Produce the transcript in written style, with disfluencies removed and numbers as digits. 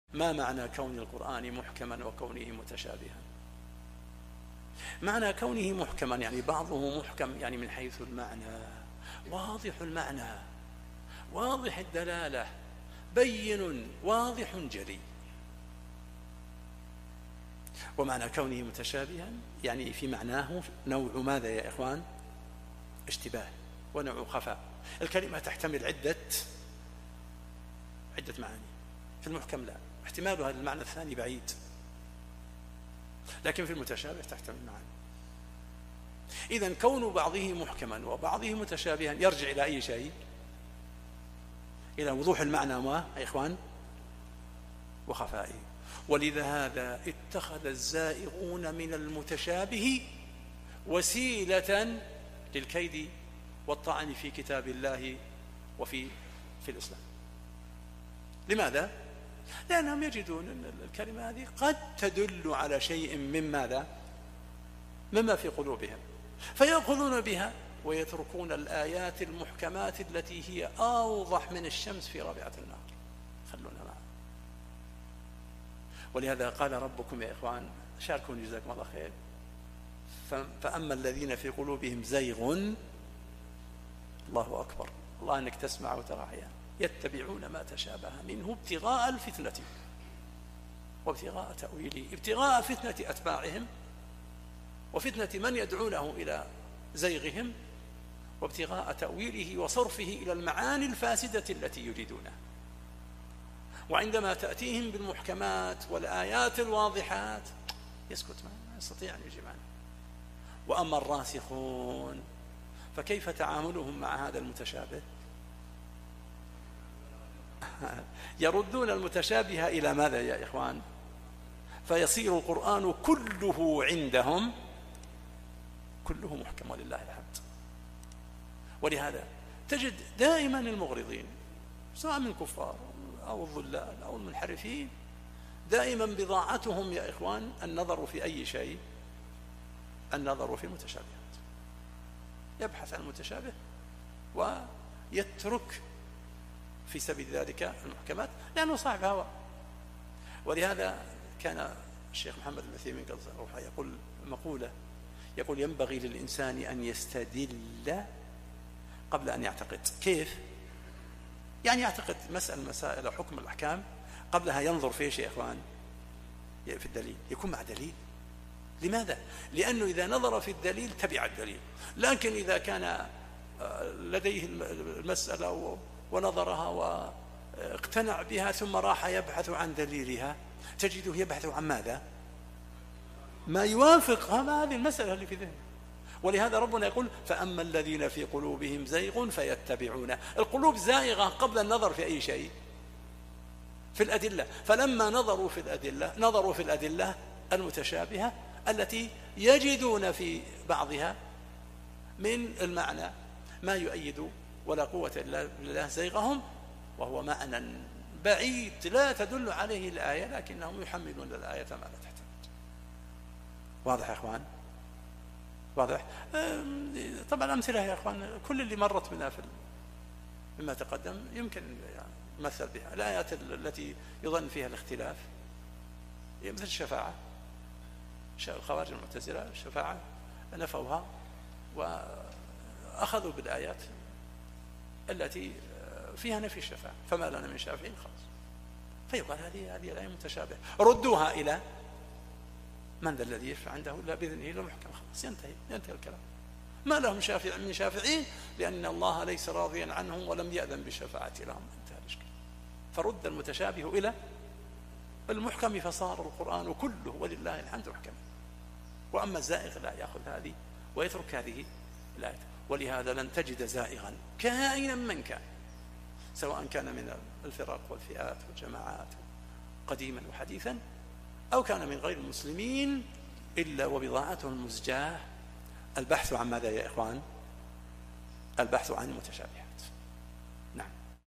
ما معنى كون القرآن محكما وكونه متشابها؟ معنى كونه محكما يعني بعضه محكم يعني من حيث المعنى واضح المعنى واضح الدلالة بين واضح جلي. ومعنى كونه متشابها يعني في معناه نوع ماذا يا إخوان؟ اشتباه ونوع خفاء. الكلمة تحتمل عدة معاني، في المحكم لا، احتمال هذا المعنى الثاني بعيد، لكن في المتشابه تحتمل معاني. إذن كون بعضه محكما وبعضه متشابها يرجع إلى أي شيء؟ إلى وضوح المعنى يا إخوان وخفائه. ولذا اتخذ الزائغون من المتشابه وسيلة للكيد والطعن في كتاب الله وفي الإسلام. لماذا؟ لأنهم يجدون أن الكلمة هذه قد تدل على شيء من ماذا؟ مما في قلوبهم، فيأخذون بها ويتركون الآيات المحكمات التي هي أوضح من الشمس في رابعة النهار. خلونا معه. ولهذا قال ربكم يا إخوان، شاركوني جزاكم الله خير، فأما الذين في قلوبهم زيغ، الله أكبر، الله أنك تسمع وترى أحيانا، يتبعون ما تشابه منه ابتغاء الفتنة وابتغاء تأويله، ابتغاء فتنة أتباعهم وفتنة من يدعونه إلى زيغهم، وابتغاء تأويله وصرفه إلى المعاني الفاسدة التي يريدونها. وعندما تأتيهم بالمحكمات والآيات الواضحات يسكت، ما يستطيع أن يجيب عنه. وأما الراسخون فكيف تعاملهم مع هذا المتشابه؟ يردون المتشابه إلى ماذا يا إخوان؟ فيصير القرآن كله عندهم كله محكم ولله الحمد. ولهذا تجد دائما المغرضين سواء من الكفار أو الضلال أو المنحرفين دائما بضاعتهم يا إخوان النظر في أي شيء؟ النظر في المتشابهات. يبحث عن المتشابه ويترك في سبيل ذلك المحكمات لأنه صاحب هوى. ولهذا كان الشيخ محمد بن عثيمين يقول مقولة، يقول ينبغي للإنسان أن يستدل قبل أن يعتقد. كيف؟ يعني يعتقد مسائل أو حكم الأحكام قبلها ينظر في شيء يا إخوان؟ في الدليل، يكون مع دليل. لماذا؟ لأنه إذا نظر في الدليل تبع الدليل، لكن إذا كان لديه المسألة ونظرها واقتنع بها ثم راح يبحث عن دليلها تجده يبحث عن ماذا؟ ما يوافق هذه المسألة اللي في ذهنه. ولهذا ربنا يقول فأما الذين في قلوبهم زيغ فيتبعون. القلوب زائغة قبل النظر في أي شيء؟ في الأدلة. فلما نظروا في الأدلة المتشابهة التي يجدون في بعضها من المعنى ما يؤيد ولا قوة إلا بالله زيغهم، وهو معنى بعيد لا تدل عليه الآية، لكنهم يحملون الآية ما لا تحتمل. واضح يا إخوان؟ واضح؟ طبعا أمثلة يا إخوان كل اللي مرت بنا مما تقدم يمكن مثل بها. الآيات التي يظن فيها الاختلاف مثل الشفاعة، الخوارج المعتزلة الشفاعة نفوها وأخذوا بالآيات التي فيها نفي الشفاعة، فما لنا من شافعين خلاص. فيقال هذه الآية متشابهة، ردوها إلى من ذا الذي يشفع عنده إلا بإذنه إلا محكم، خلاص ينتهي الكلام. ما لهم من شافعين لأن الله ليس راضيا عنهم ولم يأذن بالشفاعة لهم، انتهى الإشكال. فرد المتشابه إلى المحكم فصار القرآن كله ولله الحمد محكم. وأما الزائغ لا يأخذ هذه ويترك هذه الآية. ولهذا لن تجد زائغا كائنا من كان، سواء كان من الفرق والفئات والجماعات قديما وحديثا أو كان من غير المسلمين، إلا وبضاعته المزجاة البحث عن ماذا يا إخوان؟ البحث عن المتشابه.